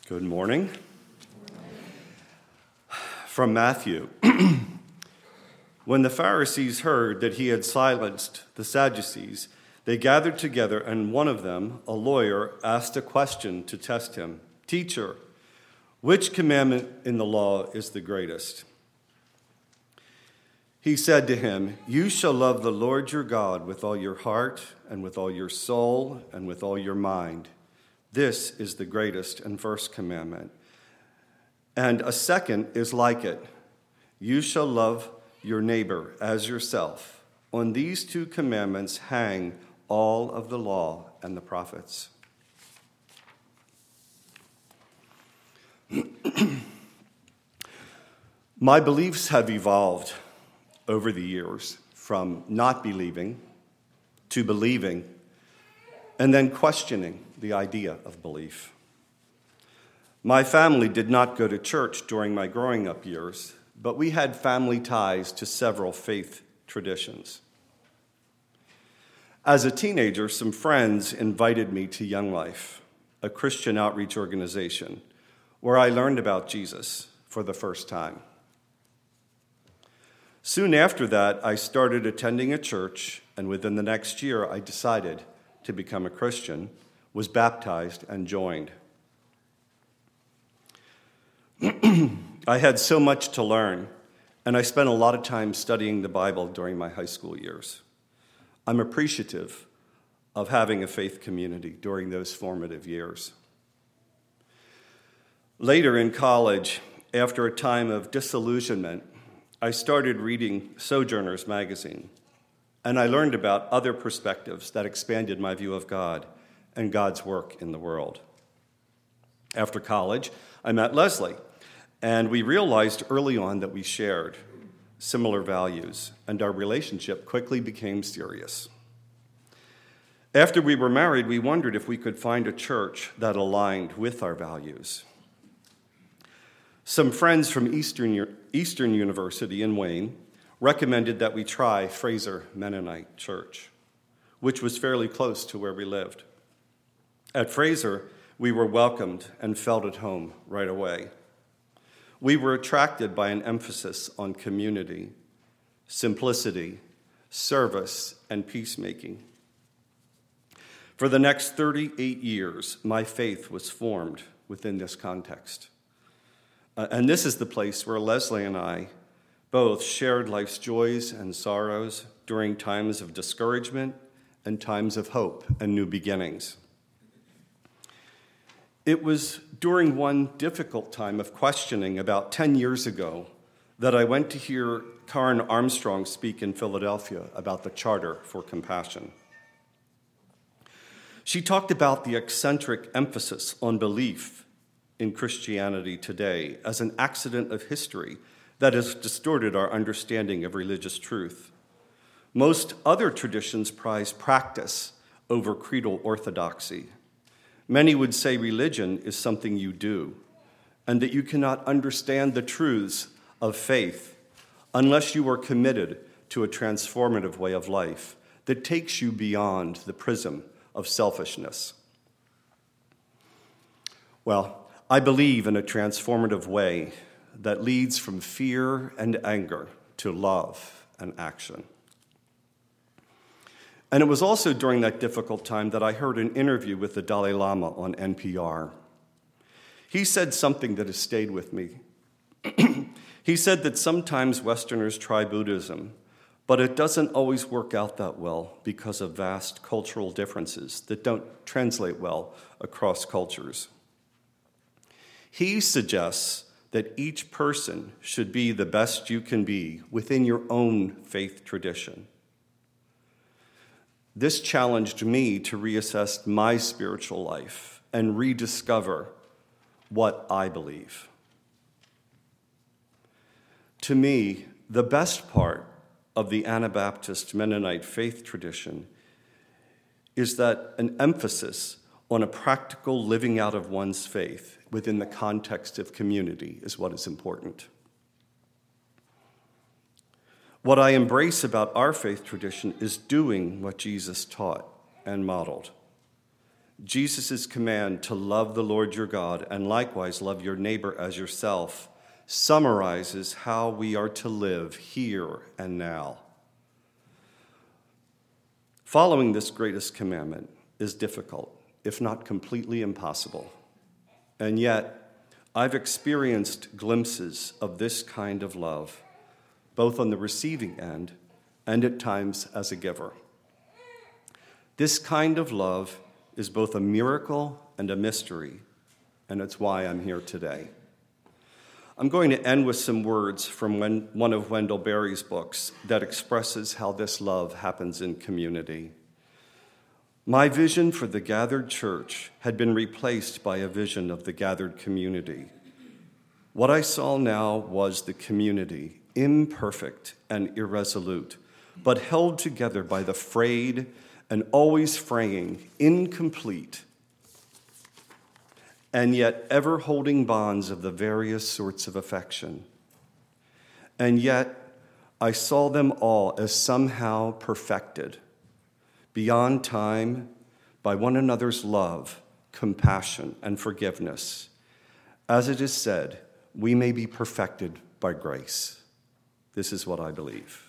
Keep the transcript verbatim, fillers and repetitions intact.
Good morning. From Matthew. When the Pharisees heard that he had silenced the Sadducees, they gathered together, and one of them, a lawyer, asked a question to test him. "Teacher, which commandment in the law is the greatest?" He said to him, "You shall love the Lord your God with all your heart and with all your soul and with all your mind. This is the greatest and first commandment. And a second is like it. You shall love your neighbor as yourself. On these two commandments hang all of the law and the prophets." My beliefs have evolved over the years from not believing to believing and then questioning the idea of belief. My family did not go to church during my growing up years, but we had family ties to several faith traditions. As a teenager, some friends invited me to Young Life, a Christian outreach organization, where I learned about Jesus for the first time. Soon after that, I started attending a church, and within the next year, I decided to become a Christian, was baptized, and joined. I had so much to learn, and I spent a lot of time studying the Bible during my high school years. I'm appreciative of having a faith community during those formative years. Later in college, after a time of disillusionment, I started reading Sojourners magazine, and I learned about other perspectives that expanded my view of God and God's work in the world. After college, I met Leslie, and we realized early on that we shared similar values, and our relationship quickly became serious. After we were married, we wondered if we could find a church that aligned with our values. Some friends from Eastern, Eastern University in Wayne recommended that we try Fraser Mennonite Church, which was fairly close to where we lived. At Fraser, we were welcomed and felt at home right away. We were attracted by an emphasis on community, simplicity, service, and peacemaking. For the next thirty-eight years, my faith was formed within this context. Uh, and this is the place where Leslie and I both shared life's joys and sorrows during times of discouragement and times of hope and new beginnings. It was during one difficult time of questioning about ten years ago that I went to hear Karen Armstrong speak in Philadelphia about the Charter for Compassion. She talked about the eccentric emphasis on belief in Christianity today as an accident of history that has distorted our understanding of religious truth. Most other traditions prize practice over creedal orthodoxy. Many would say religion is something you do, and that you cannot understand the truths of faith unless you are committed to a transformative way of life that takes you beyond the prism of selfishness. Well, I believe in a transformative way that leads from fear and anger to love and action. And it was also during that difficult time that I heard an interview with the Dalai Lama on N P R. He said something that has stayed with me. He said that sometimes Westerners try Buddhism, but it doesn't always work out that well because of vast cultural differences that don't translate well across cultures. He suggests that each person should be the best you can be within your own faith tradition. This challenged me to reassess my spiritual life and rediscover what I believe. To me, the best part of the Anabaptist Mennonite faith tradition is that an emphasis on a practical living out of one's faith within the context of community is what is important. What I embrace about our faith tradition is doing what Jesus taught and modeled, Jesus' command to love the Lord your God and likewise love your neighbor as yourself summarizes how we are to live here and now. Following this greatest commandment is difficult, if not completely impossible. And yet, I've experienced glimpses of this kind of love, both on the receiving end and at times as a giver. This kind of love is both a miracle and a mystery, and it's why I'm here today. I'm going to end with some words from one of Wendell Berry's books that expresses how this love happens in community. My vision for the gathered church had been replaced by a vision of the gathered community. What I saw now was the community, imperfect and irresolute, but held together by the frayed and always fraying, incomplete, and yet ever holding bonds of the various sorts of affection. And yet I saw them all as somehow perfected, beyond time, by one another's love, compassion, and forgiveness. As it is said, we may be perfected by grace. This is what I believe.